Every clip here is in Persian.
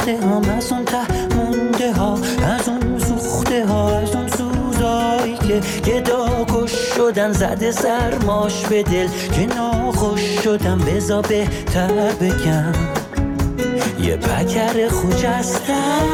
ساخته هم، از اون ته مونده ها، از اون سوخته ها، از اون سوزایی که گدا کش شدن، زده سرماش به دل که ناخوش شدم. بزا بهتر بگم یه پکر خجستم،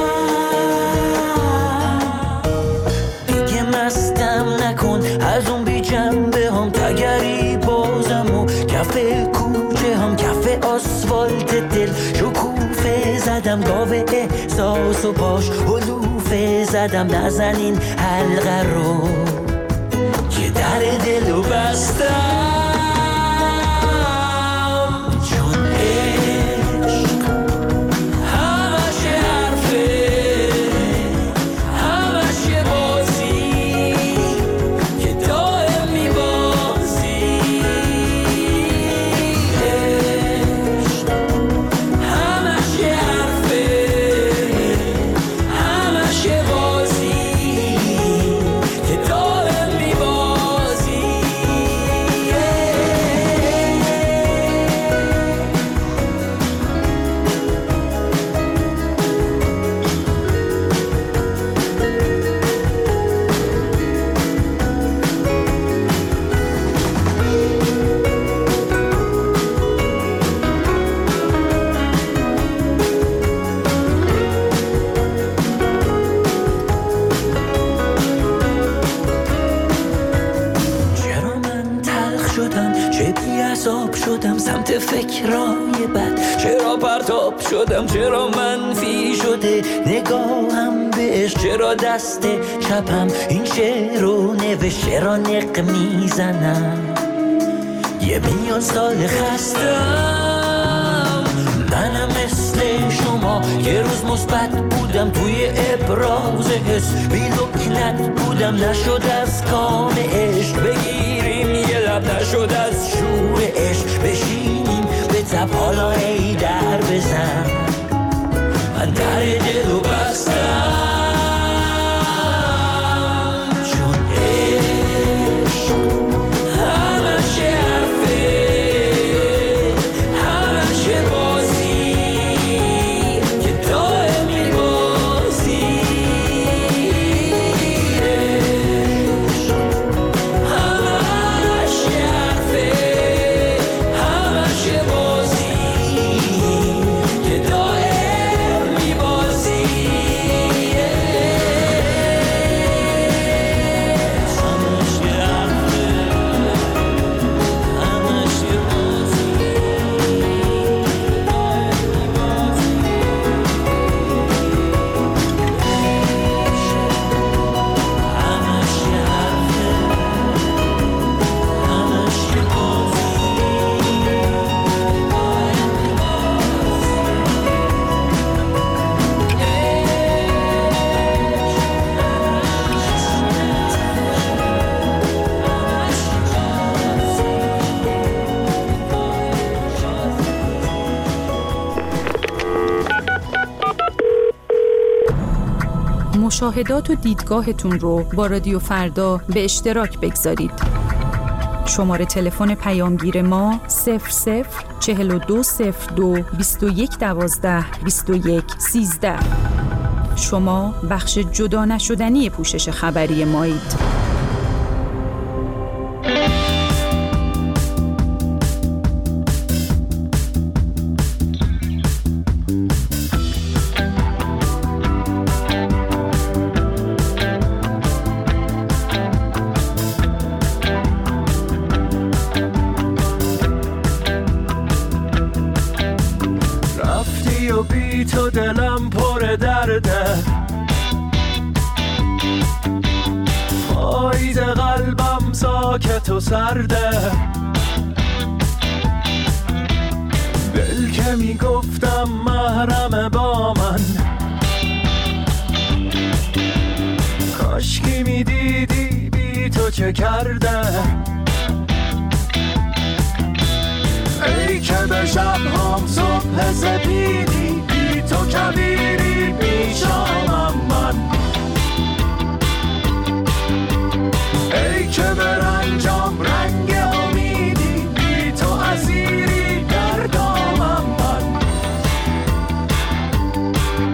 دیگه مستم نکن از اون بی جنبه هم، تگری بازم و کف کوچه هم، کف آسفالت دل شکوفه زدم، گاوه احساس و باش هلوفه زدم. نزن این حلقه رو که در دلو بستم، چون عشق همش حرفه، همش یه بازی که دائم میبازی. عشق همش یه حرفه، همش یه بازی که دائم میبازی. چرا من تلخ شدم، چه بی‌عصاب شدم سمت فکرای بد، چرا پرتاب شدم، چرا منفی شده نگاهم بهش، چرا دست چپم این شعر رو نوشت، چرا نق میزنم یه میلیون سال خستم. منم مثل شما یه روز مثبت بودم توی ابراز حس، بی لکنت بودم نشد از کام عشق بگیریم یه لب، نشد از شور عشق بشینیم به تب، حالا ای در بزن من در دلو بستم، چون عشق همش یه حرفه، همش یه بازی که دائم میبازی. عشق همش یه حرفه، همش یه بازی که دائم میبازی. همش یه حرفه، همش یه بازی. همش یه حرفه، همش یه بازی. مشاهدات و دیدگاهتون رو با رادیو فردا به اشتراک بگذارید. شماره تلفن پیامگیر ما 004202 2112 2113. شما بخش جدا نشدنی پوشش خبری مایید. رفتی و بی تو دلم پر درده، پاییز قلبم ساکت و سرده، دل که میگفتم محرم با من، کاشکی میدیدی بی تو چه کرده. ای که به شب‌هام صبح سپیدی، بی تو کبیری پیشامم من. ای که به رنجام رنگ امیدی، بی تو اسیری در دامم من.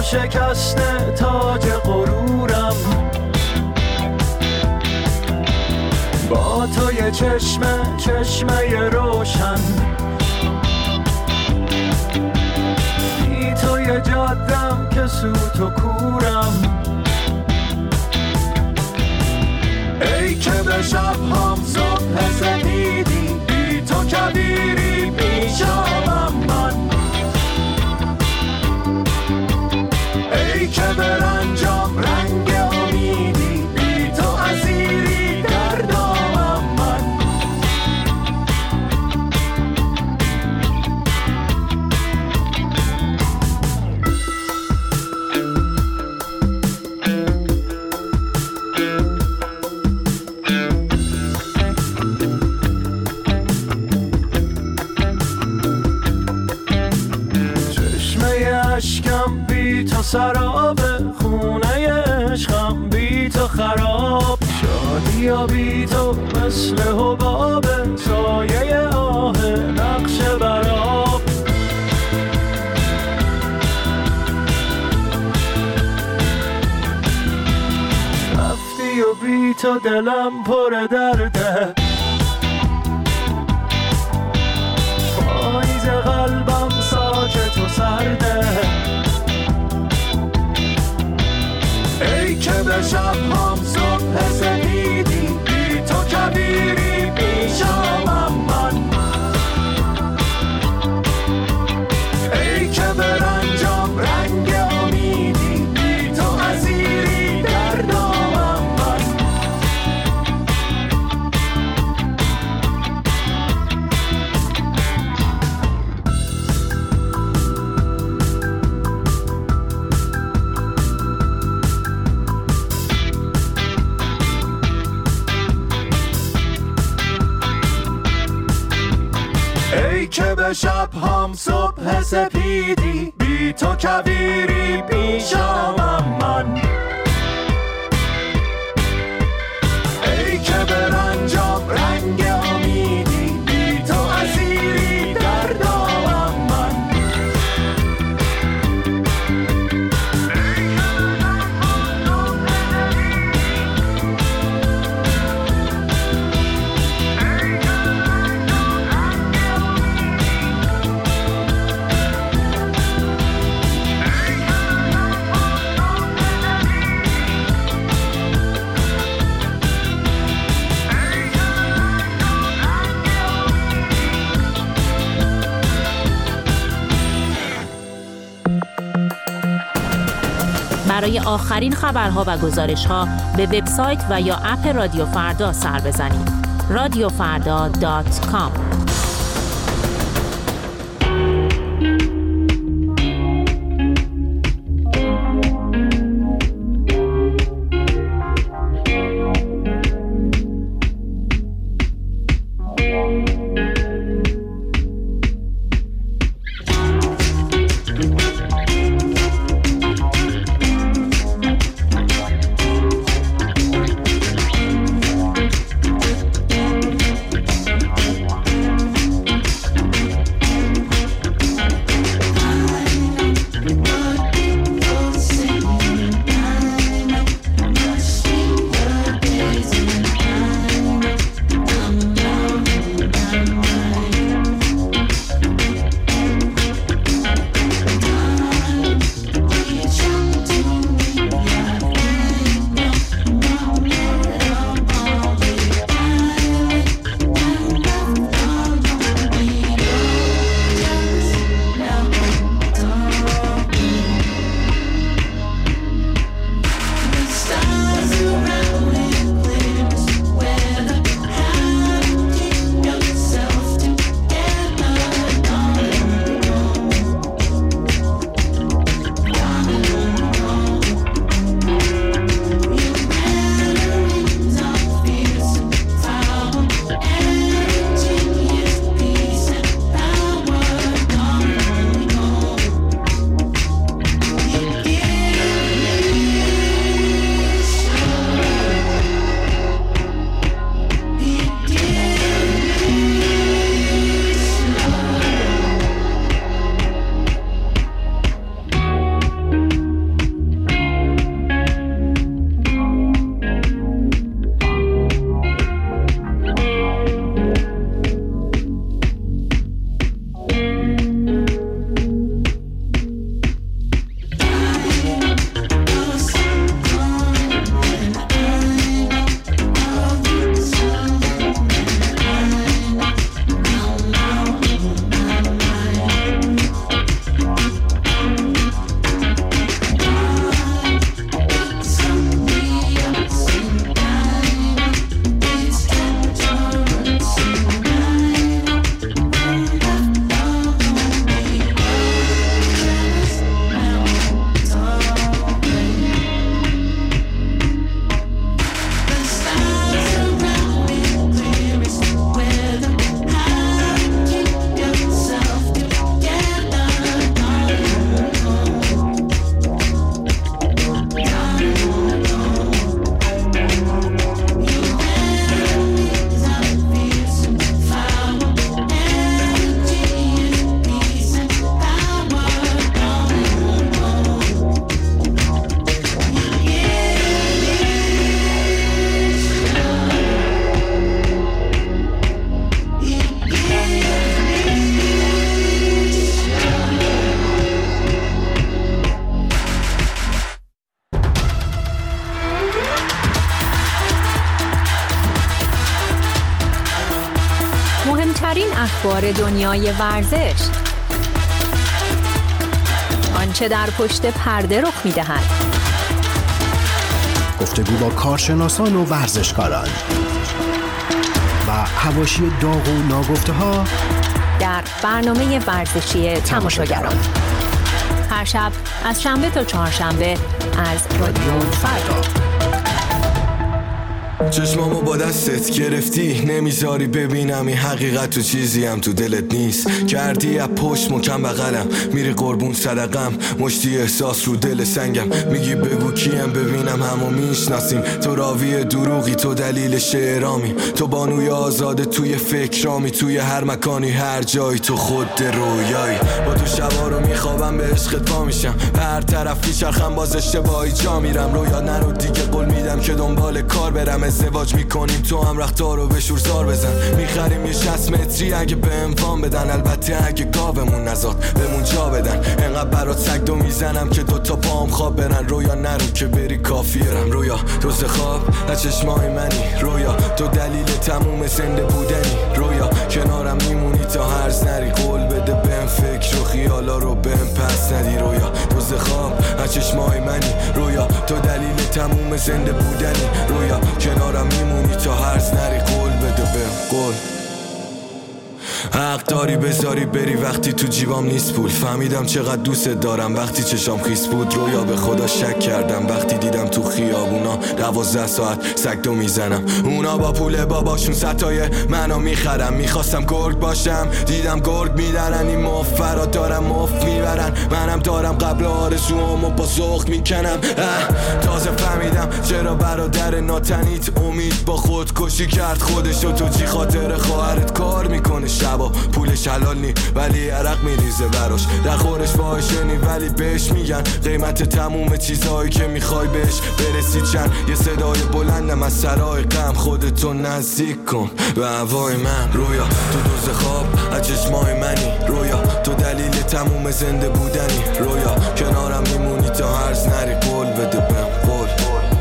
شکسته تاج غرورم، با توی چشمه روشن، بی توی جادم که سوت و کورم. ای که به شب هم صبح سپیدی، بی تو کبیری پیشم من. ای که به رنجام رنگ امیدی، بی تو اسیری در دامم من. اشکم بی تو سراب، خونه عشقم بی تو خراب. شادی و بی تو مثل حباب، سایه آه نقش براب. رفتی و بی تو دلم پر درده، پاییز قلبم ساکت و سرده. ای که به شب هم صبح سپیدی، بی تو کبیری پیشم من. ای که به رنجام رنگ امیدی، بی تو اسیری در دامم من. ای که به شب هم صبح سپیدی، بی تو کبیری پیشم من. ای که به رنجام رنگ امیدی، بی تو اسیری در دامم من. برای آخرین خبرها و گزارش‌ها به وبسایت و یا اپ رادیو فردا سر بزنید. radiofarda.com. اخبار دنیای ورزش، آنچه در پشت پرده رخ می‌دهد، گفتگو با کارشناسان و ورزشکاران و حواشی داغ و ناگفته‌ها در برنامه ورزشی تماشاگران. هر شب از شنبه تا چهارشنبه از رادیو فردا. چشمامو با دستت گرفتی، نمیذاری ببینم این حقیقت تو چیزی هم تو دلت نیست. کردی از پشت مکم بغلم، میری قربون صدقم، مشتی احساس رو دل سنگم. میگی بگو کیم ببینم همو میشناسیم. تو راوی دروغی، تو دلیل شعرامی، تو بانوی آزاده توی فکرامی. توی هر مکانی هر جایی تو خود رویایی. با تو شبا رو میخوابم به عشقت پا میشم، به هر طرف میچرخم باز اشتباهی جا میرم. رویا نرو دیگه قول میدم که دنبال کار برم. ازدواج میکنیم تو هم رختار رو به شورزار بزن. میخریم یه 60 متری اگه به اموان بدن، البته اگه گاومون نزاد بمون جا بدن. انقدر برات سگدو میزنم که دوتا پام خواب برن. رویا نرو که بری کافیرم. رویا تو خواب از چشمای منی، رویا تو دلیل تموم زنده بودنی. رویا کنارم میمونی تا هرز نری، قول بده بهم فکر و خیالا رو بهم پس ندی. رویا تو خواب از چشمای منی، رویا تو دلیل تموم زنده بودنی. رویا کنارم میمونی تا هرز نری، قول بده بهم قول. حق داری بذاری بری وقتی تو جیبام نیست پول. فهمیدم چقدر دوست دارم وقتی چشام خیس بود. رویا به خدا شک کردم وقتی دیدم تو خیابونا 12 ساعت سگدو میزنم. اونا با پول باباشون ستای منو میخرم. میخواستم گرگ باشم دیدم گرگ میدارن. این مفرا دارم مف میبرن، منم دارم قبل آرزوامو با ذوق میکنم. تازه فهمیدم چرا برادر ناتنیت امید با خودکشی کرد خودشو. تو چی خاطر خواهرت کار میکنه شبا، پولش حلال نی ولی عرق میریزه براش. در خورش فاحشه نی ولی بهش میگن قیمت تموم چیزهایی که میخوای بهش برسی چند. یه صدای بلندم از سرای غم، خودتو نزدیک کن به هوای من. رویا تو دوز خواب از چشمای منی، رویا تو دلیل تموم زنده بودنی. رویا کنارم میمونی تا هرز نری، قول بده بهم قول.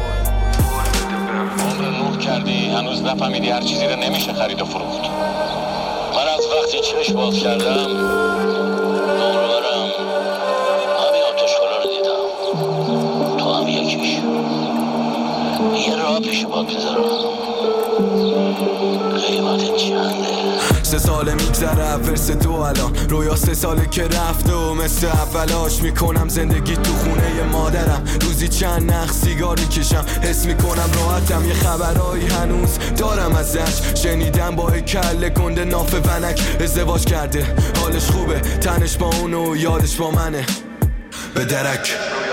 عمر نور کردی هنوز نفهمیدی هر چیزی رو نمیشه خرید و فروخت. من از وقتی چشم باز کردم دوربرم همه آتشکالا رو دیدم، تو هم یکیش. یه راه پیش باد بذارم، قیمت چنده؟ 3 ساله میگذره ورس 2 الان. رویا 3 ساله که رفته و مثل اولاش میکنم زندگی تو خونه مادرم. روزی چند نخ سیگار میکشم، حس میکنم راحتم. یه خبرایی هنوز دارم ازش، شنیدم با کله گنده ناف ونک ازدواج کرده. حالش خوبه، تنش با اونو یادش با منه. به درک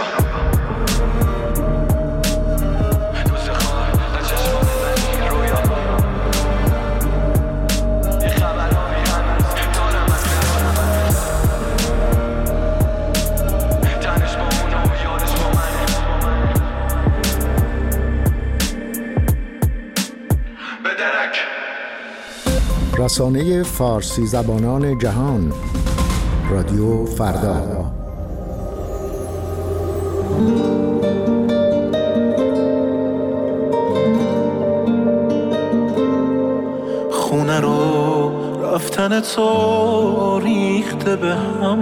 رسانه فارسی زبانان جهان، رادیو فردا. خونه رو رفتن تو ریخته به هم،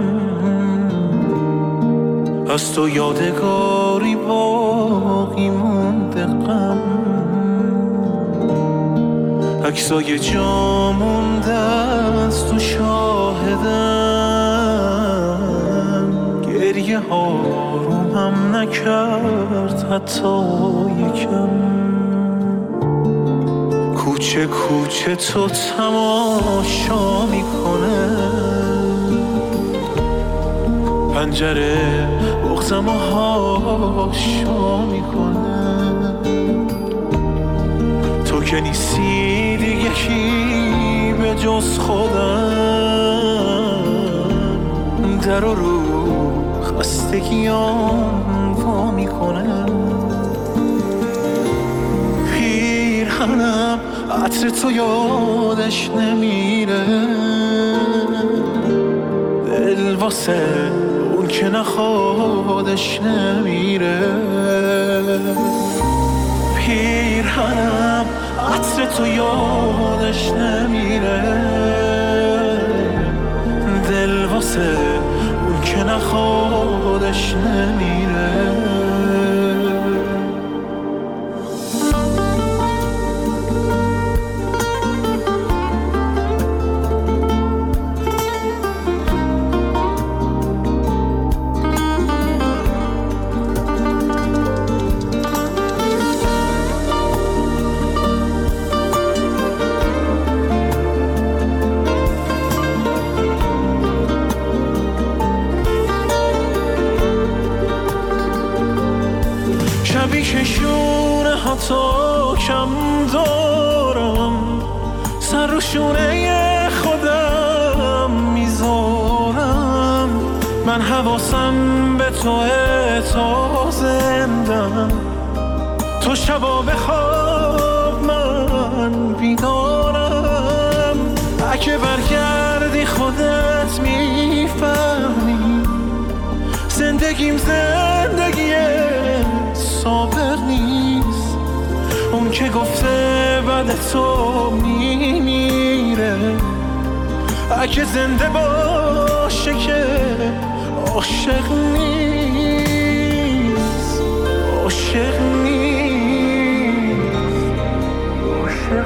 از تو یادگاری باقی مونده غم. عکسای جا مونده از تو شاهدم، گریه ها رو هم نکرد حتی یکم. کوچه کوچه تو تماشا میکنه، پنجره بغضم و هاشا میکنه. تو که نیستی دیگه کی به جز خودم، در رو خستگیام وا میکنه. پیرهنم عطر تو یادش نمیره، دل واسه اون که نخوادش نمیره. پیرهنم عطر تو یادش نمیره، واسه اون که نه خودش نمیره. شبی که شونه ها تو کم دارم، سر رو شونه خودم میذارم. من حواسم به توه تا زندم، تو شبا بخواب من بیدارم. اگه برگردی خودت میفهمی زندگیم زندگیه صابر نیست. اون که گفته بعد تو میمیره، اگه زنده باشه که عاشق نیست. عاشق نیست. عاشق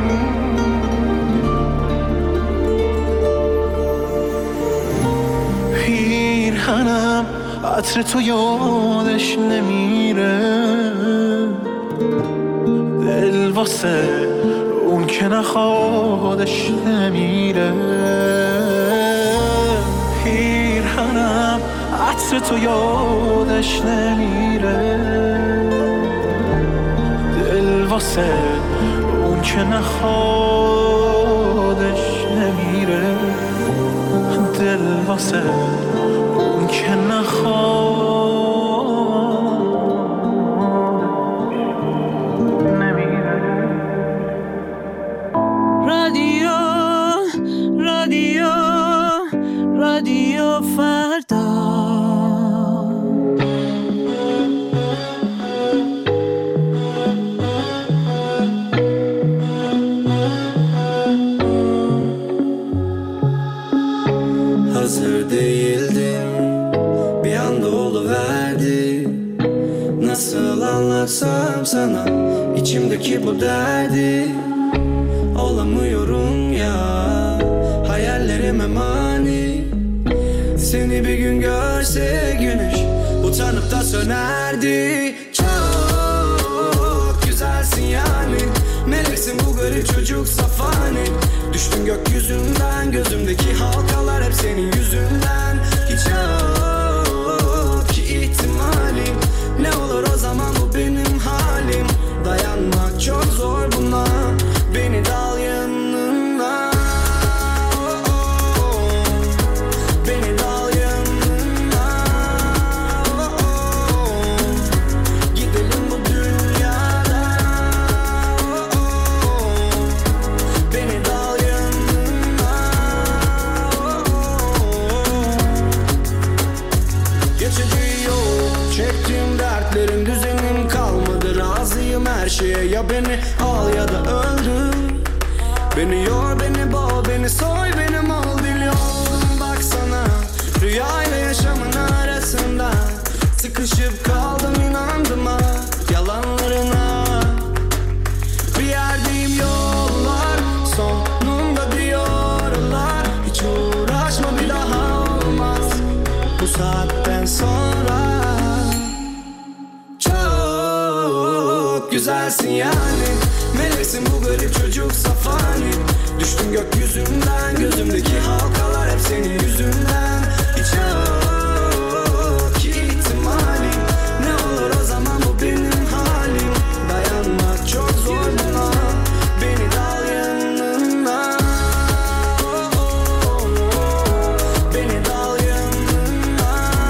نیست. پیرهنم عطر تو یادش نمیره، دل واسه اون که نخوادش نمیره. پیرهنم عطر تو یادش نمیره، دل واسه اون که نخوادش نمیره. دل واسه اون که نخواد نمیره. رادیو رادیو رادیو فردا. Hazır değildim, bir anda oluverdi. Nasıl anlatsam sana içimdeki bu derdi. Olamıyorum ya, hayallerime mani. Seni bir gün görse güneş utanıp da sönerdi. Çok güzelsin yani, meleksin bu garip çocuk safani. Düştüm gökyüzünden, gözümdeki halkalar hep senin yüzünden. Hiç yok ki ihtimalim, ne olur o zaman bu benim halim. Dayanmak çok zor buna, beni de al yanına. Beni de al yanına. Gidelim bu dünyadan. Beni de al yanına. Geçici yok, çektiğim dertlerin düzenim kalmadı. Razıyım her şeye, ya beni al ya da öldür. Beni yor, beni boğ, beni soy, beni mal biliyorum. Baksana, rüyayla yaşamın arasında sıkışıp kaldım, inandım ha yalanlarına. Bir yerdeyim, yollar sonunda diyorlar. Hiç uğraşma, bir daha olmaz bu saatten sonra. Çok güzelsin yani, meleksin bu garip çocuk safani. Düştüm gökyüzünden, gözümdeki halkalar hep senin yüzünden. Hiç yok ki ihtimalim, ne olur o zaman bu benim halim. Dayanmak çok zor buna, beni de al yanına. Beni de al yanına.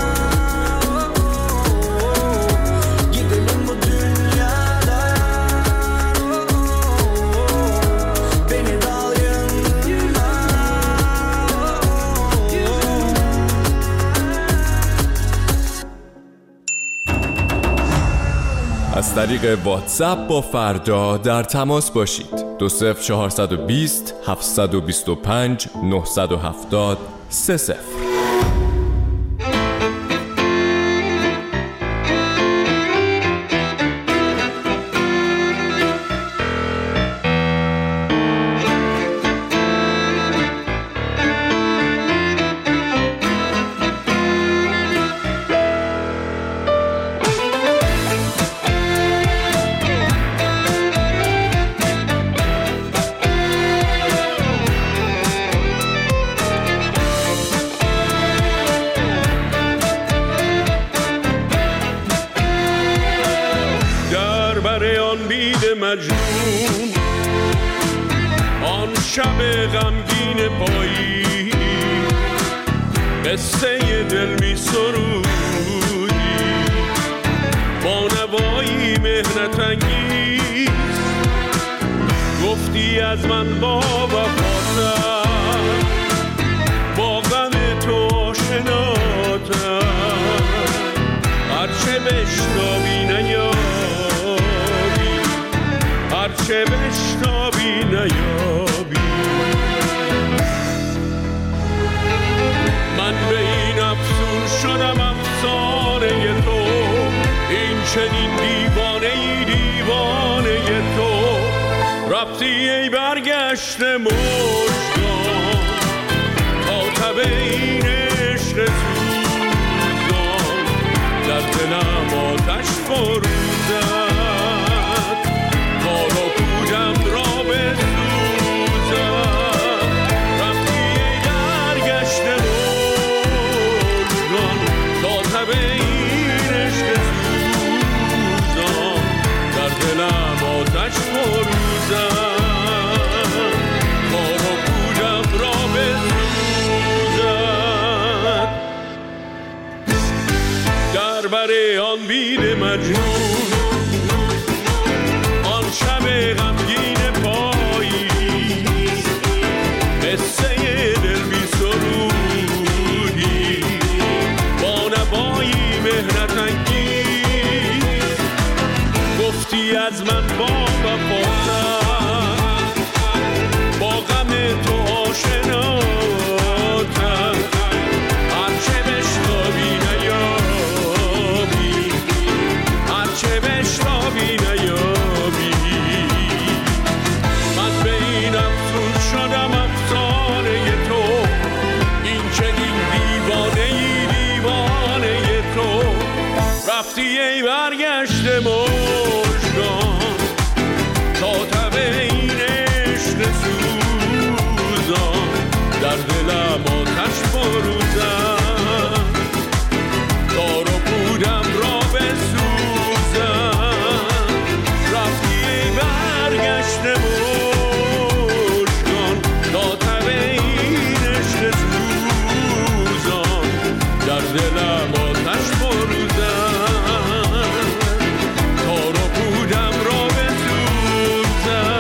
Gidelim bu dünyadan. Beni de al yanına. از طریق واتساپ با فردا در تماس باشید. 20420 725 970 30. مجنون، آن شب غمگین پایی قصه دل می سرودی، با نوایی مهنت انگیز گفتی از من با وفاتر، با غم تو آشناتر، هرچه بشنوی نیابی، هرچه بشنوی نیابی. من به این افسون شدم افسانه تو، این چنین دیوانه دیوانه تو، رفتی ای برگشته مژگان تا تب این عشق سوزان، در دلم آتش فروزد تا را پودم را بسوزد، رفتی ای برگشته مژگان تا تب این عشق سوزان، در دلم آتش فروزد برای آن بید مجنون، آن شب غمگین پایی قصه دل بی سرودی، با نوایی مهنت انگیز گفتی از من با وفاتر، با غم تو آشناتر، هرچه بشنوی نیابی، هرچه بشنوی نیابی. من به این افسون شدم افسانه تو، این چنین دیوانه دیوانه تو، رفتی ای برگشته مژگان تا تب این عشق سوزان، در دلم آتش فروزد تا رو پودم را بسوزد، رفتی برگشته مژگان تا تب این عشق سوزان، در دلم آتش فروزد تا رو پودم را بسوزد.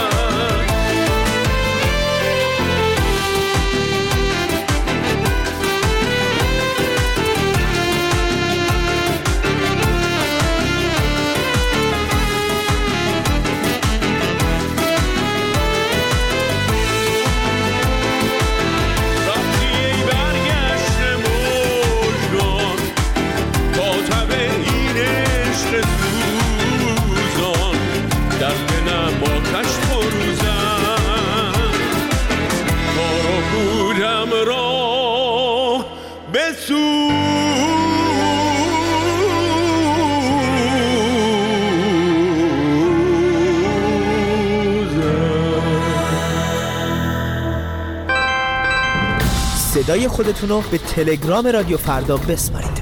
صدای خودتون رو به تلگرام رادیو فردا بسپارید.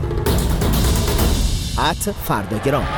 @فرداگرام.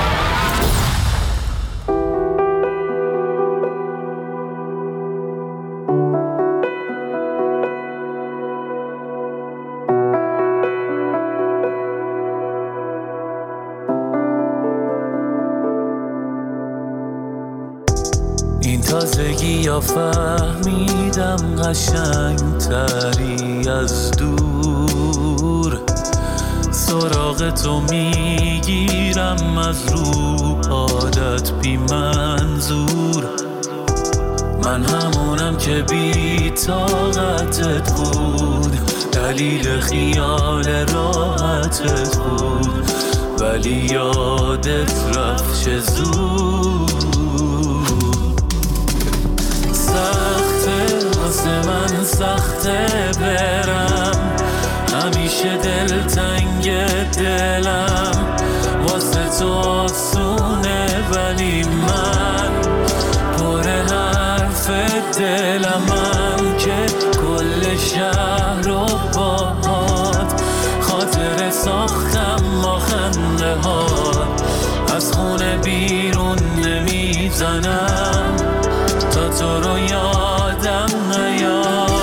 این تازگی یا فهمیدم قشنگ تری از دور، سراغ تو میگیرم از رو عادت بی منظور، من همونم که بی طاقتت بود، دلیل خیال راحتت بود، ولی یادت رفت چه زود. سخته واسه من سخته برم، همیشه دلتنگ دلم، واسه تو آسونه ولی من پر حرف دلمم که کل شهر رو باهات خاطر ساختم ما خنده ها، از خونه بیرون نمیدونم میزنم تا تو رو یادم نیاد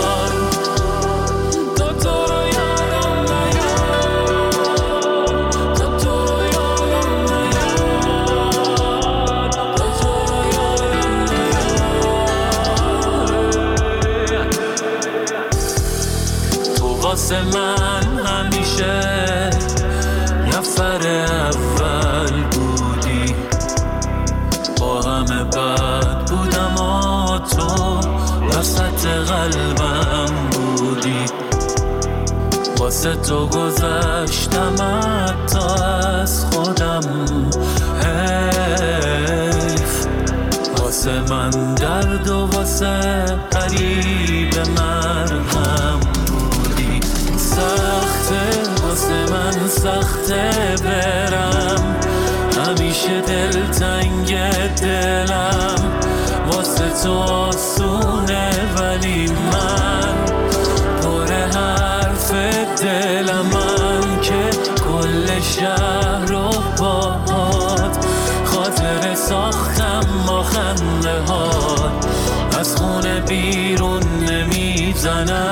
واسه من همیشه نفر اول بودی با همه بد بودم و تو وسط قلبم بودی واسه تو گذشتم حتی از خودم حیف واسه من درد و واسه قریب مرهم سخته واسه من سخته برم همیشه دلتنگ دلم واسه تو آسونه ولی من پر حرف دلم من که کل شهر رو باهات خاطر ساختم با خنده هات از خونه بیرون نمیزنم